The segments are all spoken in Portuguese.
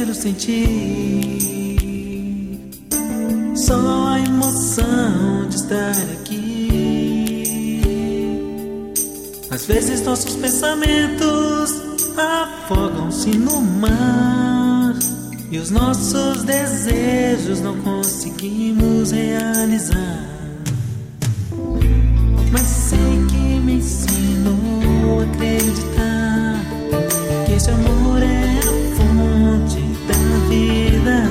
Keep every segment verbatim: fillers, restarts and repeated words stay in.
quero sentir só a emoção de estar aqui. Às vezes nossos pensamentos afogam-se no mar e os nossos desejos não conseguimos realizar. Mas sei que me ensinou a acreditar que esse amor é a fonte da vida.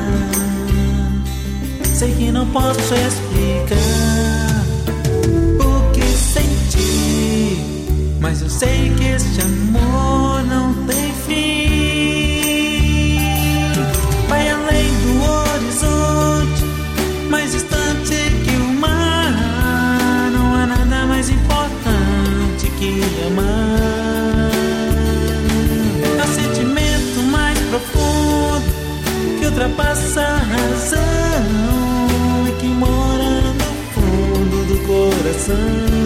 Sei que não posso explicar o que senti, mas eu sei que este amor não tem fim. Vai além do horizonte, mais distante que o mar. Não há nada mais importante que amar. É o sentimento mais profundo que ultrapassa a razão e que mora no fundo do coração.